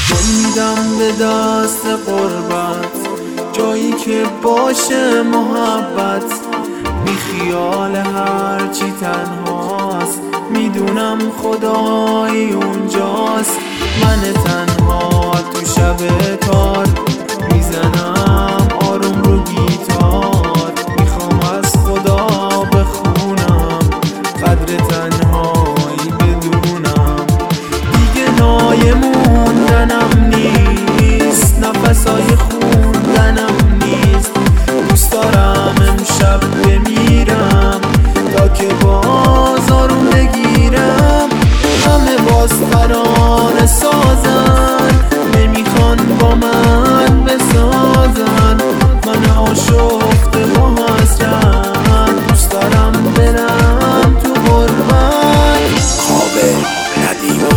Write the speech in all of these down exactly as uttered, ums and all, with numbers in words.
تو میدم به دست قربت، جایی که باشه محبت. بی خیال هرچی تنهاست، میدونم خدایی اونجاست. من تنها تو شب تار میزنم آروم رو گیتار. میخوام از خدا بخونم قدر تنهایی بدونم. دیگه نای موندنم نیست، نفسای خوندنم نیست. دوست دارم امشب بمیرم تا که باز آروم بگیرم. همه باز ترانه سازن، نمیخوان با من بسازن. من آشفته با حسرت، دوست دارم برم تو غربت. خواب ندیم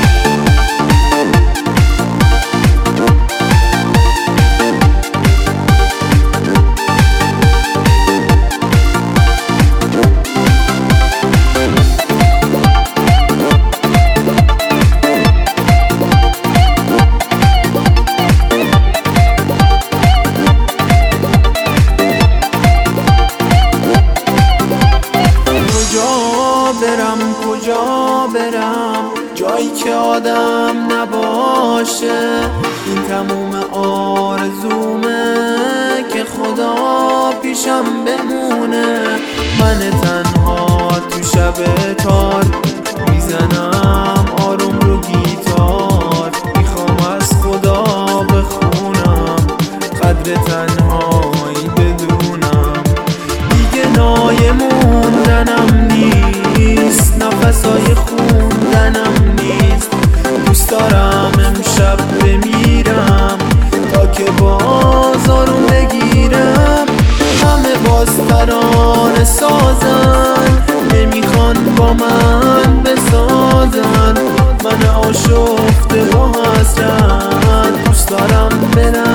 برم کجا برم، جایی که آدم نباشه. این تموم آرزومه که خدا پیشم بمونه. من تنها تو شب تار میزنم آروم رو گیتار. میخوام از خدا بخونم قدر تنهایی بدونم. دیگه نای موندنم نیست، نفسای خوندنم نیست. دوست دارم امشب بمیرم تا که باز آروم بگیرم. همه باز ترانه سازن، نمیخوان با من بسازن. من آشفته با حسرت، دوست دارم برم